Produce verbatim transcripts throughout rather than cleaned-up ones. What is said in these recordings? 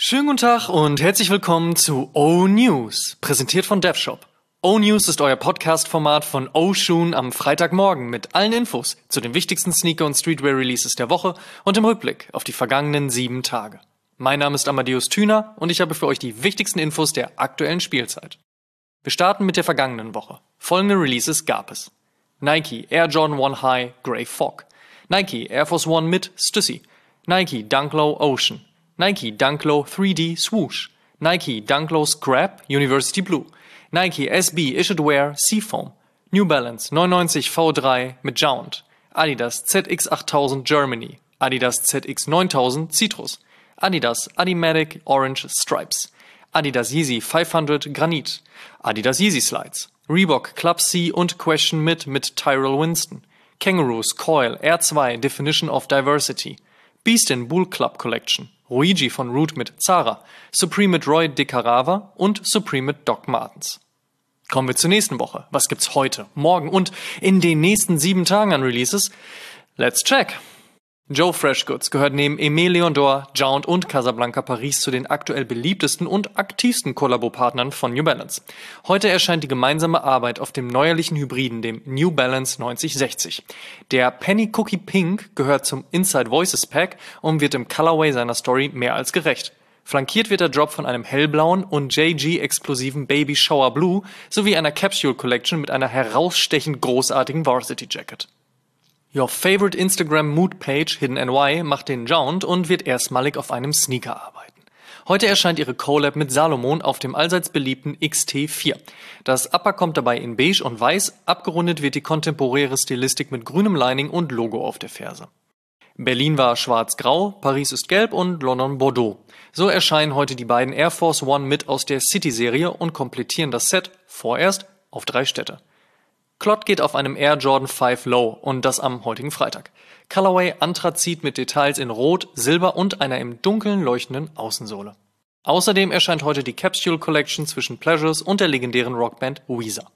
Schönen guten Tag und herzlich willkommen zu O-News, präsentiert von DevShop. O-News ist euer Podcast-Format von O-Shoon am Freitagmorgen mit allen Infos zu den wichtigsten Sneaker- und Streetwear-Releases der Woche und im Rückblick auf die vergangenen sieben Tage. Mein Name ist Amadeus Thüner und ich habe für euch die wichtigsten Infos der aktuellen Spielzeit. Wir starten mit der vergangenen Woche. Folgende Releases gab es: Nike Air Jordan eins High Grey Fog, Nike Air Force One Mid Stussy, Nike Dunk Low Ocean, Nike Dunk Low drei D Swoosh, Nike Dunk Low Scrap University Blue, Nike S B Issued Wear Seafoam, New Balance neunundneunzig V drei mit Jount, Adidas Z X achttausend Germany, Adidas Z X neuntausend Citrus, Adidas Adimatic Orange Stripes, Adidas Yeezy fünfhundert Granit, Adidas Yeezy Slides, Reebok Club C und Question Mid mit Tyrell Winston, Kangaroos Coil R zwei Definition of Diversity, Beastin Bull Club Collection, Ruigi von Root mit Zara, Supreme mit Roy DeCarava und Supreme mit Doc Martens. Kommen wir zur nächsten Woche. Was gibt's heute, morgen und in den nächsten sieben Tagen an Releases? Let's check! Joe Freshgoods gehört neben Aimé Leon Dore, Jount und Casablanca Paris zu den aktuell beliebtesten und aktivsten Kollabopartnern von New Balance. Heute erscheint die gemeinsame Arbeit auf dem neuerlichen Hybriden, dem New Balance neunzig sechzig. Der Penny Cookie Pink gehört zum Inside Voices Pack und wird im Colorway seiner Story mehr als gerecht. Flankiert wird der Drop von einem hellblauen und J G-exklusiven Baby Shower Blue sowie einer Capsule Collection mit einer herausstechend großartigen Varsity Jacket. Your favorite Instagram Mood Page Hidden N Y macht den Jount und wird erstmalig auf einem Sneaker arbeiten. Heute erscheint ihre Collab mit Salomon auf dem allseits beliebten X T vier. Das Upper kommt dabei in beige und weiß, abgerundet wird die kontemporäre Stilistik mit grünem Lining und Logo auf der Ferse. Berlin war schwarz-grau, Paris ist gelb und London Bordeaux. So erscheinen heute die beiden Air Force One mit aus der City-Serie und komplettieren das Set vorerst auf drei Städte. Klott geht auf einem Air Jordan fünf Low und das am heutigen Freitag. Colorway Anthrazit mit Details in Rot, Silber und einer im Dunkeln leuchtenden Außensohle. Außerdem erscheint heute die Capsule Collection zwischen Pleasures und der legendären Rockband Weezer.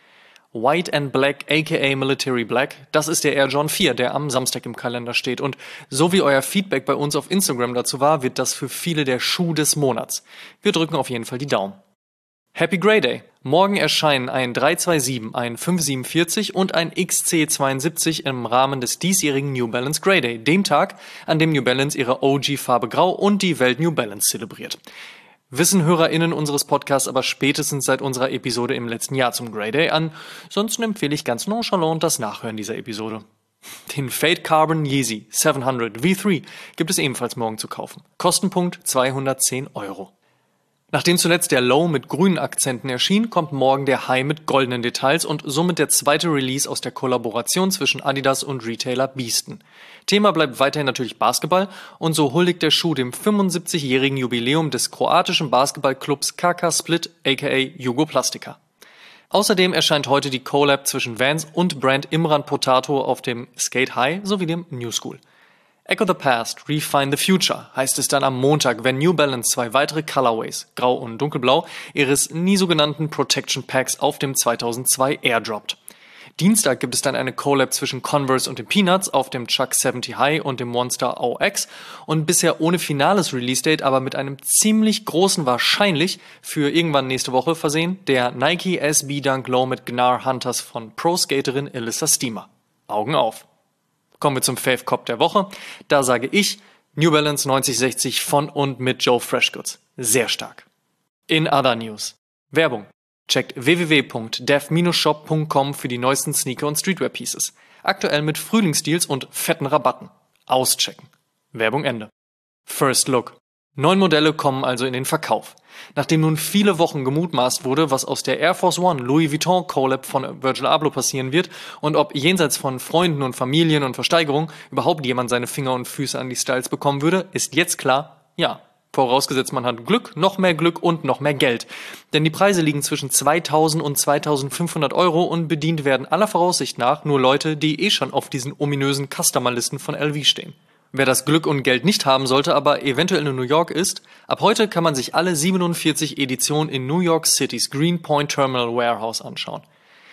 White and Black aka Military Black, das ist der Air Jordan vier, der am Samstag im Kalender steht. Und so wie euer Feedback bei uns auf Instagram dazu war, wird das für viele der Schuh des Monats. Wir drücken auf jeden Fall die Daumen. Happy Grey Day! Morgen erscheinen ein drei zwei sieben, ein fünf siebenundvierzig und ein X C zweiundsiebzig im Rahmen des diesjährigen New Balance Grey Day, dem Tag, an dem New Balance ihre O G-Farbe Grau und die Welt New Balance zelebriert. Wissen HörerInnen unseres Podcasts aber spätestens seit unserer Episode im letzten Jahr zum Grey Day an, sonst empfehle ich ganz nonchalant das Nachhören dieser Episode. Den Fade Carbon Yeezy siebenhundert V drei gibt es ebenfalls morgen zu kaufen. Kostenpunkt zweihundertzehn Euro. Nachdem zuletzt der Low mit grünen Akzenten erschien, kommt morgen der High mit goldenen Details und somit der zweite Release aus der Kollaboration zwischen Adidas und Retailer Beastin. Thema bleibt weiterhin natürlich Basketball und so huldigt der Schuh dem fünfundsiebzigjährigen Jubiläum des kroatischen Basketballclubs K K Split aka Jugoplastika. Außerdem erscheint heute die Collab zwischen Vans und Brand Imran Potato auf dem Skate High sowie dem New School. Echo the Past, Refine the Future heißt es dann am Montag, wenn New Balance zwei weitere Colorways, Grau und Dunkelblau, ihres nie so genannten Protection Packs auf dem zweitausendzwei airdroppt. Dienstag gibt es dann eine Collab zwischen Converse und den Peanuts auf dem Chuck siebzig High und dem Monster O X und bisher ohne finales Release-Date, aber mit einem ziemlich großen wahrscheinlich für irgendwann nächste Woche versehen, der Nike S B Dunk Low mit Gnar Hunters von Pro-Skaterin Elissa Steamer. Augen auf! Kommen wir zum Fave Cop der Woche. Da sage ich New Balance neunzig sechzig von und mit Joe Freshgoods. Sehr stark. In other news. Werbung. Checkt w w w punkt dev dash shop punkt com für die neuesten Sneaker- und Streetwear-Pieces. Aktuell mit Frühlingsdeals und fetten Rabatten. Auschecken. Werbung Ende. First Look. Neun Modelle kommen also in den Verkauf. Nachdem nun viele Wochen gemutmaßt wurde, was aus der Air Force One Louis Vuitton Collab von Virgil Abloh passieren wird und ob jenseits von Freunden und Familien und Versteigerung überhaupt jemand seine Finger und Füße an die Styles bekommen würde, ist jetzt klar, ja. Vorausgesetzt man hat Glück, noch mehr Glück und noch mehr Geld. Denn die Preise liegen zwischen zweitausend und zweitausendfünfhundert Euro und bedient werden aller Voraussicht nach nur Leute, die eh schon auf diesen ominösen Customer-Listen von L V stehen. Wer das Glück und Geld nicht haben sollte, aber eventuell in New York ist, ab heute kann man sich alle siebenundvierzig Editionen in New York Citys Greenpoint Terminal Warehouse anschauen.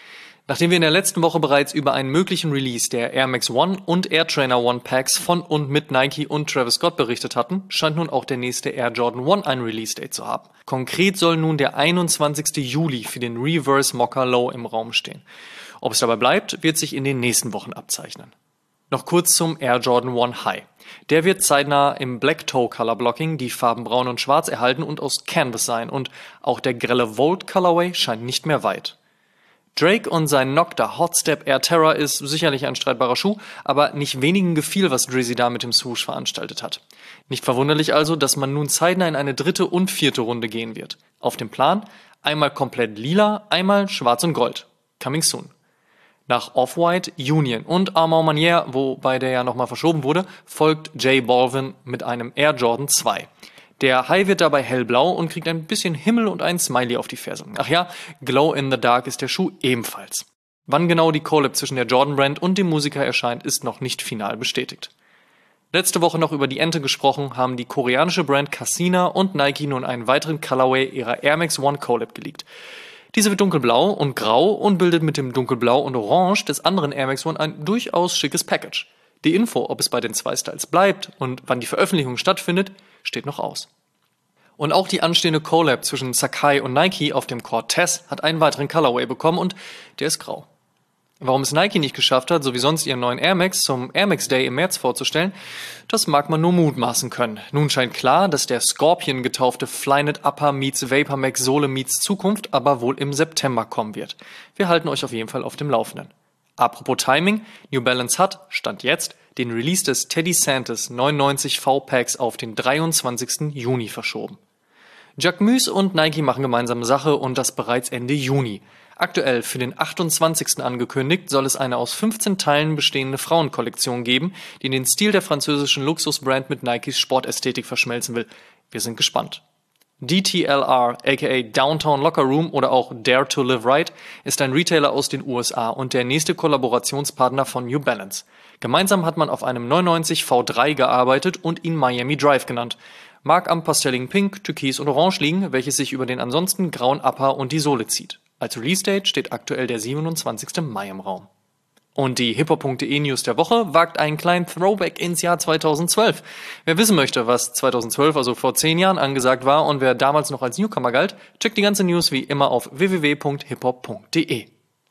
Nachdem wir in der letzten Woche bereits über einen möglichen Release der Air Max One und Air Trainer One Packs von und mit Nike und Travis Scott berichtet hatten, scheint nun auch der nächste Air Jordan One ein Release-Date zu haben. Konkret soll nun der einundzwanzigsten Juli für den Reverse Mocha Low im Raum stehen. Ob es dabei bleibt, wird sich in den nächsten Wochen abzeichnen. Noch kurz zum Air Jordan One High. Der wird zeitnah im Black Toe Color Blocking die Farben Braun und Schwarz erhalten und aus Canvas sein und auch der grelle Volt Colorway scheint nicht mehr weit. Drake und sein Nocta Hotstep Air Terra ist sicherlich ein streitbarer Schuh, aber nicht wenigen gefiel, was Drizzy da mit dem Swoosh veranstaltet hat. Nicht verwunderlich also, dass man nun zeitnah in eine dritte und vierte Runde gehen wird. Auf dem Plan einmal komplett lila, einmal schwarz und gold. Coming soon. Nach Off-White, Union und Armand Manier, wobei der ja nochmal verschoben wurde, folgt J Balvin mit einem Air Jordan zwei. Der High wird dabei hellblau und kriegt ein bisschen Himmel und ein Smiley auf die Ferse. Ach ja, Glow in the Dark ist der Schuh ebenfalls. Wann genau die Collab zwischen der Jordan Brand und dem Musiker erscheint, ist noch nicht final bestätigt. Letzte Woche noch über die Ente gesprochen, haben die koreanische Brand Cassina und Nike nun einen weiteren Colorway ihrer Air Max One Collab geleakt. Diese wird dunkelblau und grau und bildet mit dem dunkelblau und orange des anderen Air Max One ein durchaus schickes Package. Die Info, ob es bei den zwei Styles bleibt und wann die Veröffentlichung stattfindet, steht noch aus. Und auch die anstehende Collab zwischen Sacai und Nike auf dem Cortez hat einen weiteren Colorway bekommen und der ist grau. Warum es Nike nicht geschafft hat, so wie sonst ihren neuen Air Max zum Air Max Day im März vorzustellen, das mag man nur mutmaßen können. Nun scheint klar, dass der Scorpion getaufte Flyknit Upper meets Vapor Max Sohle meets Zukunft aber wohl im September kommen wird. Wir halten euch auf jeden Fall auf dem Laufenden. Apropos Timing, New Balance hat, Stand jetzt, den Release des Teddy Santis neunundneunzig V-Packs auf den dreiundzwanzigsten Juni verschoben. Jacquemus und Nike machen gemeinsame Sache und das bereits Ende Juni. Aktuell für den achtundzwanzigsten angekündigt, soll es eine aus fünfzehn Teilen bestehende Frauenkollektion geben, die den Stil der französischen Luxusbrand mit Nikes Sportästhetik verschmelzen will. Wir sind gespannt. D T L R, aka Downtown Locker Room oder auch Dare to Live Right, ist ein Retailer aus den U S A und der nächste Kollaborationspartner von New Balance. Gemeinsam hat man auf einem neunundneunzig V drei gearbeitet und ihn Miami Drive genannt. Mag am pastelligen Pink, Türkis und Orange liegen, welches sich über den ansonsten grauen Upper und die Sohle zieht. Als Release-Date steht aktuell der siebenundzwanzigsten Mai im Raum. Und die hiphop punkt de News der Woche wagt einen kleinen Throwback ins Jahr zweitausendzwölf. Wer wissen möchte, was zweitausendzwölf, also vor zehn Jahren, angesagt war und wer damals noch als Newcomer galt, checkt die ganze News wie immer auf w w w punkt hiphop punkt de.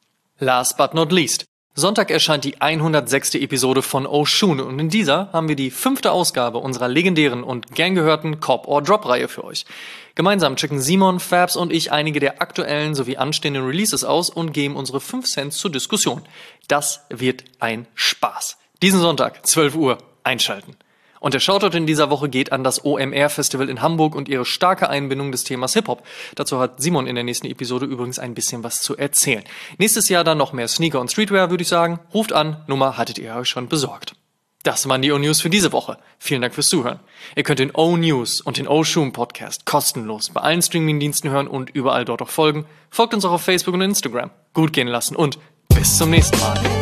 Last but not least. Sonntag erscheint die hundertsechste Episode von Oshun und in dieser haben wir die fünfte Ausgabe unserer legendären und gern gehörten Cop or Drop Reihe für euch. Gemeinsam checken Simon, Fabs und ich einige der aktuellen sowie anstehenden Releases aus und geben unsere fünf Cents zur Diskussion. Das wird ein Spaß. Diesen Sonntag, zwölf Uhr, einschalten. Und der Shoutout in dieser Woche geht an das O M R-Festival in Hamburg und ihre starke Einbindung des Themas Hip-Hop. Dazu hat Simon in der nächsten Episode übrigens ein bisschen was zu erzählen. Nächstes Jahr dann noch mehr Sneaker und Streetwear, würde ich sagen. Ruft an, Nummer hattet ihr euch schon besorgt. Das waren die O-News für diese Woche. Vielen Dank fürs Zuhören. Ihr könnt den O-News und den O-Shoom Podcast kostenlos bei allen Streaming-Diensten hören und überall dort auch folgen. Folgt uns auch auf Facebook und Instagram. Gut gehen lassen und bis zum nächsten Mal.